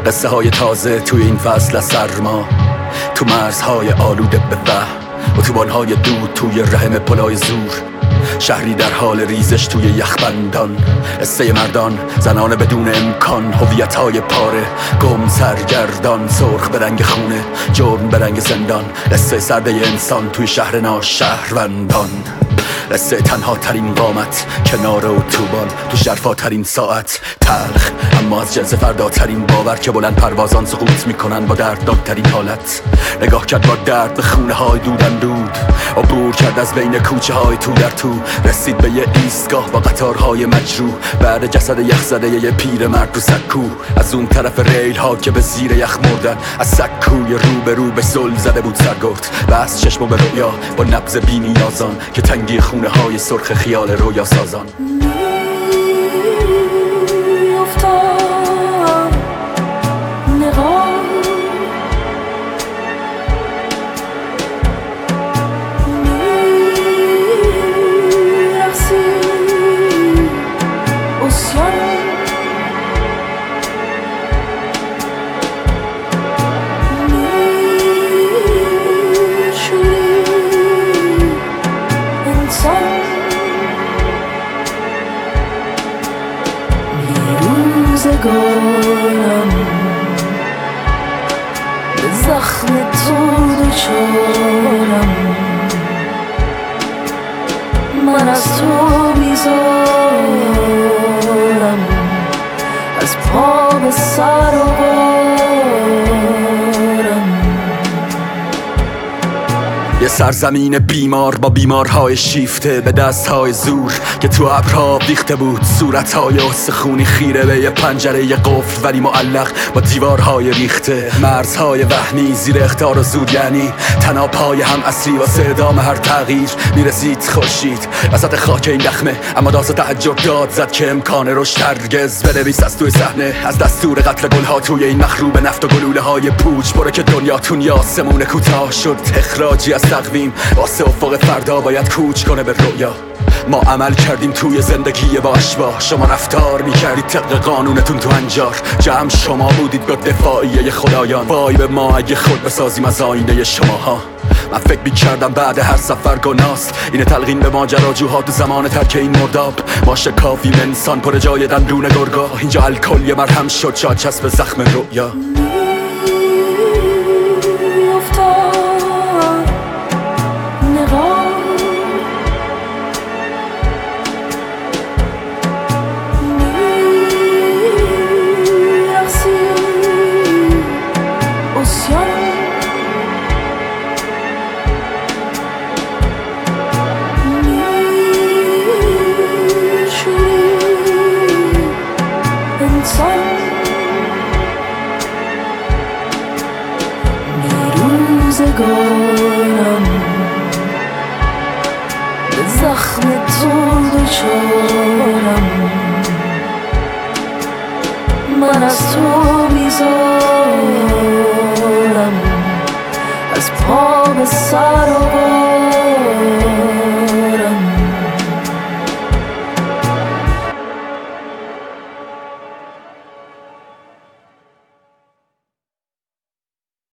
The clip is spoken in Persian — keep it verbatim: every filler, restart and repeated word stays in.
قصه های تازه توی این فصل از سرما، تو مرزهای آلوده به وهم، اتوبان‌های دود توی رحم پلای زور، شهری در حال ریزش توی یخبندان، قصه مردان، زنان بدون امکان، هویت‌های پاره، گم سرگردان، سرخ به رنگ خونه، جرم به رنگ زندان، قصه سرده انسان توی شهر ناشهروندان، قصه تنها ترین قامت، کنار اتوبان، تو ژرفا ترین ساعت، تلخ اما از جنس فرداترین باور که بلند پروازان سقوط میکنن با دردناکترین حالت. نگاه کرد با درد به خونه های دودن دود، عبور کرد از بین کوچه های تو در تو، رسید به یه ایستگاه با قطارهای مجروح، بعد جسد یخ زده یه پیر مرد تو سکو، از اون طرف ریل ها که به زیر یخ مردن، از سکوی رو به رو به زل زده بود سرگفت، بس چشمو به رویا با نبض بی‌نیازان که تنگی خونه های سرخ خیال رویا سازان. روزگارم به زخم تو دچارم، من از تو بیزارم، از پا به سر و بارم. یه سرزمین بیمار با بیمارهای شیفته به دستهای زور که تو ابرها ریخته بود، صورتهای استخونی خیره به یه پنجره یه قفل ولی معلق با دیوارهای ریخته، مرزهای وهمی زیر اخطار و زور، یعنی تنابهای هم اصلی واسه ادامه هر تغییر. میرسید خورشید وسط خاک این دخمه، اما داست تعجب داد زد که امکان رشد هرگز. بنویس از توی صحنه از دستور قتل گلها توی این مخروب نفت و گلوله های پوچ، برو که دنیاتون یاسمون کوتاه شد، اخراجی از تقویم واسه افق فردا باید کوچ کنه به رویا. ما عمل کردیم توی زندگی با اشباح، شما رفتار میکردید طبق قانونتون تو انجار، جمع شما بودید با دفاعیه خدایان، وای به ما اگه خود بسازیم از آینه شماها. من فکر میکردم بعد هر سفر گناست اینه تلقین به ماجراجوها تو زمان ترک این مرداب، ما شکافیم انسان پر جای دندون گرگا، اینجا الکل یه مرهم شد شاد چسب زخم رویا. روزگارم به زخم تو دچارم، من از تو بیزارم.